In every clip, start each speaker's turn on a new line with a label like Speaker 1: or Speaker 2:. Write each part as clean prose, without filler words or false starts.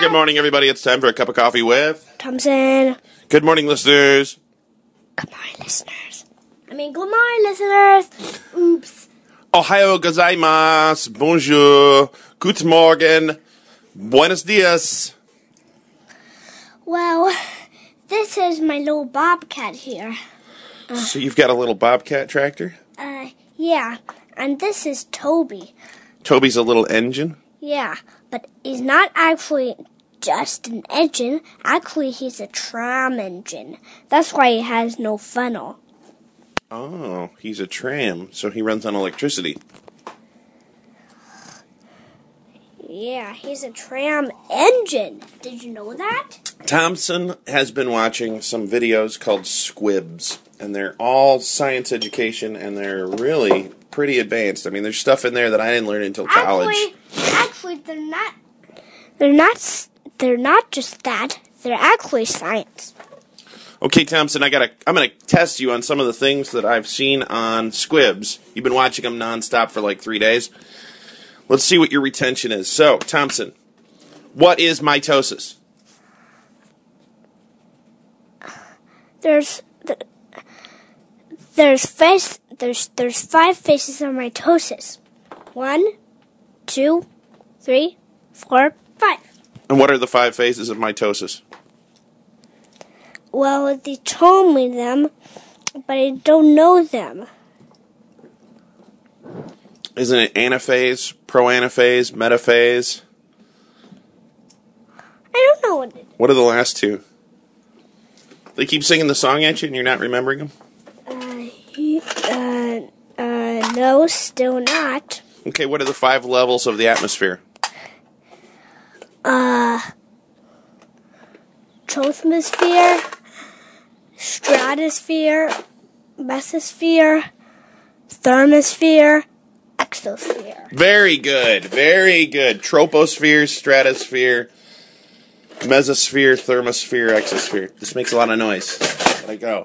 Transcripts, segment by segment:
Speaker 1: good morning, everybody. It's time for a cup of coffee with
Speaker 2: Thompson.
Speaker 1: Good morning, listeners.
Speaker 2: Good morning, listeners. Good morning, listeners. Oops.
Speaker 1: Ohayo gozaimasu. Bonjour. Guten Morgen. Buenos dias.
Speaker 2: Well, this is my little bobcat here.
Speaker 1: So you've got a little bobcat tractor?
Speaker 2: Yeah. And this is Toby.
Speaker 1: Toby's a little engine?
Speaker 2: Yeah, but he's not actually just an engine. Actually, he's a tram engine. That's why he has no funnel.
Speaker 1: Oh, he's a tram, so he runs on electricity.
Speaker 2: Yeah, he's a tram engine. Did you know that?
Speaker 1: Thompson has been watching some videos called Squibs, and they're all science education, and they're really pretty advanced. I mean, there's stuff in there that I didn't learn until college.
Speaker 2: Actually, they're not. They're not just that. They're actually science.
Speaker 1: Okay, Thompson, I'm gonna test you on some of the things that I've seen on Squibs. You've been watching them nonstop for like 3 days. Let's see what your retention is. So, Thompson, what is mitosis?
Speaker 2: There's 5 phases of mitosis. 1, 2, 3, 4, 5.
Speaker 1: And what are the 5 phases of mitosis?
Speaker 2: Well, they told me them, but I don't know them.
Speaker 1: Isn't it anaphase, proanaphase, metaphase?
Speaker 2: I don't know what it is.
Speaker 1: What are the last 2? They keep singing the song at you and you're not remembering them?
Speaker 2: No, still not.
Speaker 1: Okay, what are the 5 levels of the atmosphere?
Speaker 2: Troposphere, stratosphere, mesosphere, thermosphere, exosphere.
Speaker 1: Very good, very good. Troposphere, stratosphere, mesosphere, thermosphere, exosphere. This makes a lot of noise. Let it go.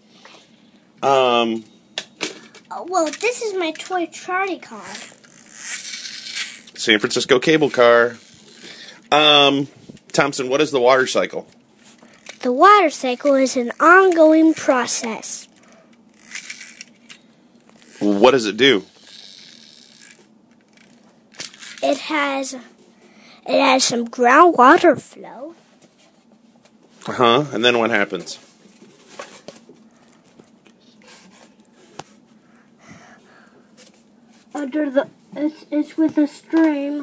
Speaker 2: Well, this is my toy Charlie car.
Speaker 1: San Francisco cable car. Thompson, what is the water cycle?
Speaker 2: The water cycle is an ongoing process.
Speaker 1: What does it do?
Speaker 2: It has some groundwater flow.
Speaker 1: And then what happens?
Speaker 2: It's with a stream.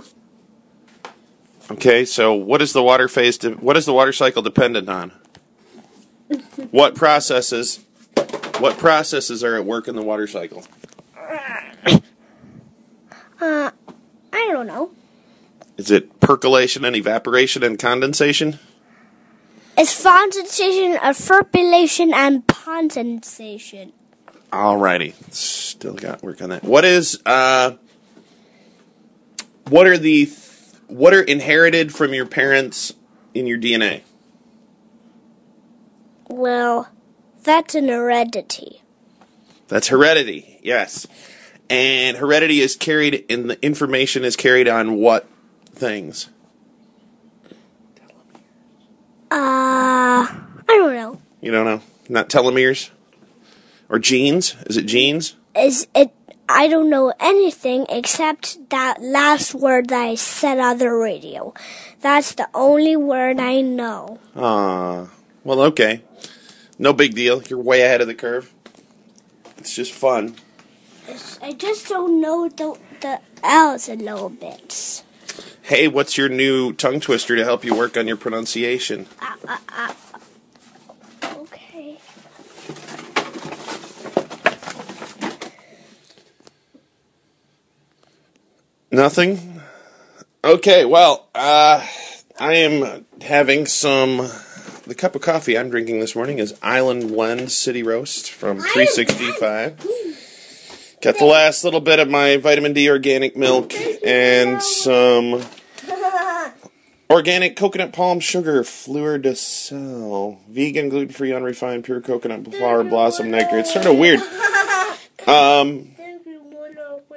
Speaker 1: Okay, so what is the water cycle dependent on? What processes are at work in the water cycle?
Speaker 2: I don't know.
Speaker 1: Is it percolation and evaporation and condensation?
Speaker 2: It's condensation, fermentation, and condensation.
Speaker 1: Alrighty, still got work on that. What are inherited from your parents in your DNA?
Speaker 2: Well, that's an heredity.
Speaker 1: That's heredity, yes. And heredity is carried, and the information is carried on what things?
Speaker 2: I don't know.
Speaker 1: You don't know? Not telomeres? Or genes? Is it genes?
Speaker 2: I don't know anything except that last word that I said on the radio. That's the only word I know.
Speaker 1: Well, okay. No big deal. You're way ahead of the curve. It's just fun.
Speaker 2: I just don't know the L's a little bit.
Speaker 1: Hey, what's your new tongue twister to help you work on your pronunciation?
Speaker 2: Okay.
Speaker 1: Nothing? Okay, well, I am having the cup of coffee I'm drinking this morning is Island Blend City Roast from 365. Got the last little bit of my vitamin D organic milk and some organic coconut palm sugar, Fleur de Sel. Vegan, gluten-free, unrefined, pure coconut flower blossom nectar. It's sort of weird.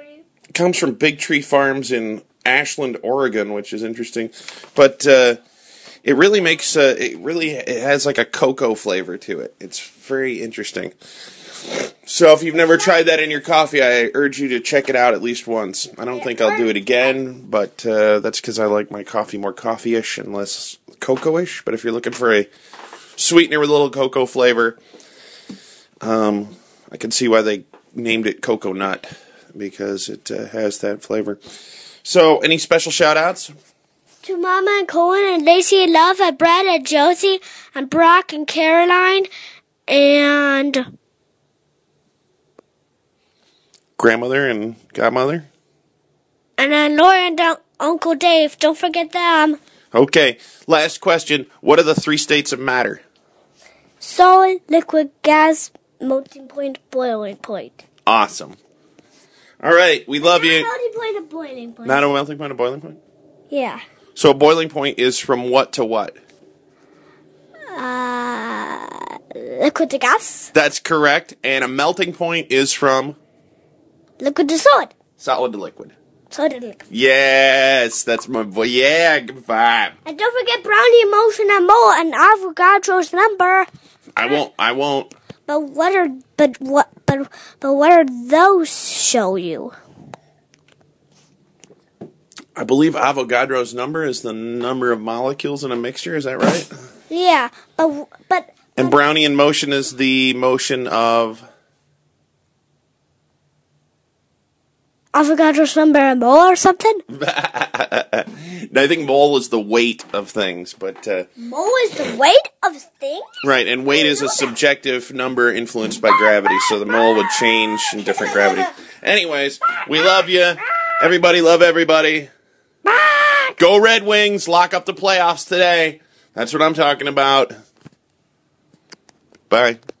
Speaker 1: Comes from Big Tree Farms in Ashland, Oregon, which is interesting. But It really makes it has like a cocoa flavor to it. It's very interesting. So if you've never tried that in your coffee, I urge you to check it out at least once. I don't think I'll do it again, but that's because I like my coffee more coffee-ish and less cocoa-ish. But if you're looking for a sweetener with a little cocoa flavor, I can see why they named it Cocoa Nut, because it has that flavor. So, any special shout-outs?
Speaker 2: To Mama and Colin and Lacey and Love and Brad and Josie and Brock and Caroline and
Speaker 1: Grandmother and godmother?
Speaker 2: And then Laura and Uncle Dave. Don't forget them.
Speaker 1: Okay, last question. What are the 3 states of matter?
Speaker 2: Solid, liquid, gas, melting point, boiling point.
Speaker 1: Awesome. All right, we love you.
Speaker 2: Melting point and boiling point.
Speaker 1: Not a melting point, a boiling point?
Speaker 2: Yeah.
Speaker 1: So a boiling point is from what to what?
Speaker 2: Liquid to gas.
Speaker 1: That's correct. And a melting point is from?
Speaker 2: Liquid to solid.
Speaker 1: Solid to liquid.
Speaker 2: Solid to liquid.
Speaker 1: Yes, that's my boy. Yeah, good vibe.
Speaker 2: And don't forget Brownie, Emotion, and Mole, and Avogadro's number.
Speaker 1: I won't.
Speaker 2: But what are those show you?
Speaker 1: I believe Avogadro's number is the number of molecules in a mixture. Is that right?
Speaker 2: Yeah, but
Speaker 1: and Brownie in motion is the motion of
Speaker 2: Avogadro's number and Mole or something?
Speaker 1: I think mole is the weight of things, but
Speaker 2: Mole is the weight of things?
Speaker 1: Right, and weight is a subjective number influenced by gravity, so the mole would change in different gravity. Anyways, we love you. Everybody love everybody. Go Red Wings, lock up the playoffs today. That's what I'm talking about. Bye.